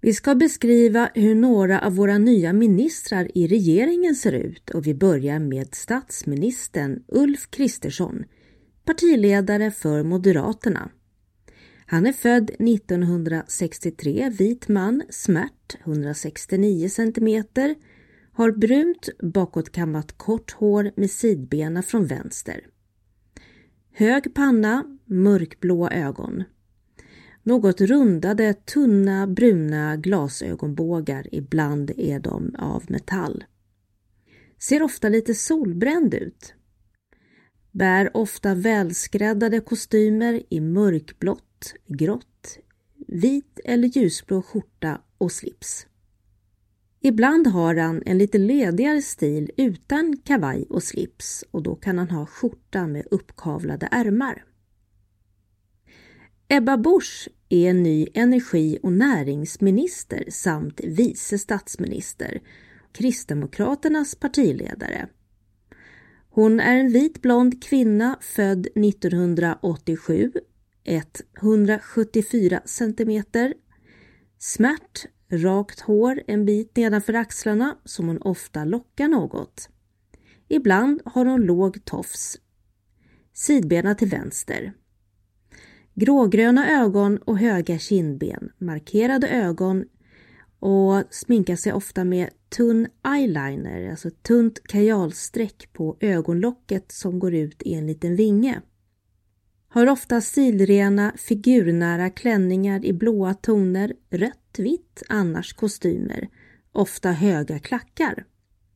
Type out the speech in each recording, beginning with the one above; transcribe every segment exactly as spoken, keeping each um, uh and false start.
Vi ska beskriva hur några av våra nya ministrar i regeringen ser ut och vi börjar med statsministern Ulf Kristersson, partiledare för Moderaterna. Han är född nittonhundrasextiotre, vit man, smärt, hundrasextionio centimeter, har brunt bakåtkammat kort hår med sidbena från vänster. Hög panna, mörkblåa ögon. Något rundade, tunna, bruna glasögonbågar, ibland är de av metall. Ser ofta lite solbränd ut. Bär ofta välskräddade kostymer i mörkblått, grått, vit eller ljusblå skjorta och slips. Ibland har han en lite ledigare stil utan kavaj och slips och då kan han ha skjorta med uppkavlade ärmar. Ebba Busch är en ny energi- och näringsminister samt vice statsminister, Kristdemokraternas partiledare. Hon är en vit blond kvinna född nittonhundraåttiosju, etthundrasjuttiofyra centimeter, smärt, rakt hår en bit nedanför axlarna som hon ofta lockar något. Ibland har hon låg tofs, sidbena till vänster. Grågröna ögon och höga kindben, markerade ögon och sminkar sig ofta med tunn eyeliner, alltså tunt kajalsträck på ögonlocket som går ut i en liten vinge. Har ofta stilrena, figurnära klänningar i blåa toner, rött, vitt, annars kostymer, ofta höga klackar.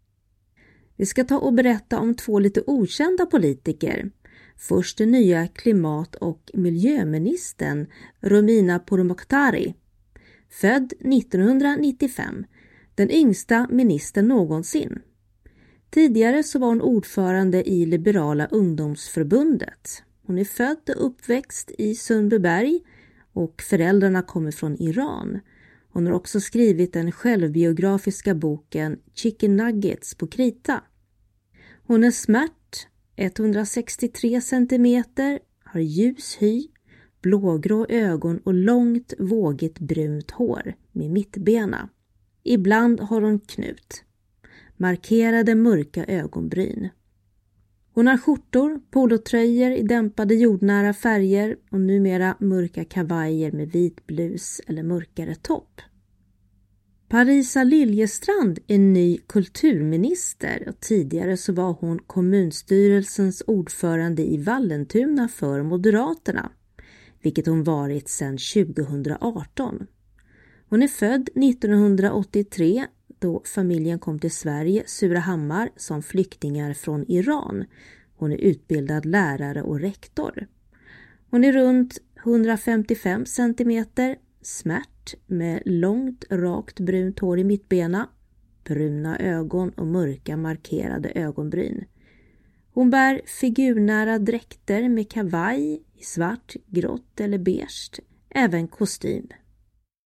Vi ska ta och berätta om två lite okända politiker. Först den nya klimat- och miljöministern Romina Pourmokhtari, född nittonhundranittiofem, den yngsta ministern någonsin. Tidigare så var hon ordförande i Liberala ungdomsförbundet. Hon är född och uppväxt i Sundbyberg och föräldrarna kommer från Iran. Hon har också skrivit den självbiografiska boken Chicken Nuggets på krita. Hon är smärt, etthundrasextiotre centimeter, har ljus hy, blågrå ögon och långt vågigt brunt hår med mittbena. Ibland har hon knut. Markerade mörka ögonbryn. Hon har skjortor, polotröjor i dämpade jordnära färger och numera mörka kavajer med vit blus eller mörkare topp. Parisa Liljestrand är ny kulturminister och tidigare så var hon kommunstyrelsens ordförande i Vallentuna för Moderaterna, vilket hon varit sedan tjugohundraarton. Hon är född nittonhundraåttiotre då familjen kom till Sverige, Surahammar, som flyktingar från Iran. Hon är utbildad lärare och rektor. Hon är runt hundrafemtiofem centimeter, smärt med långt rakt brunt hår i mittbena, bruna ögon och mörka markerade ögonbryn. Hon bär figurnära dräkter med kavaj i svart, grått eller beige, även kostym.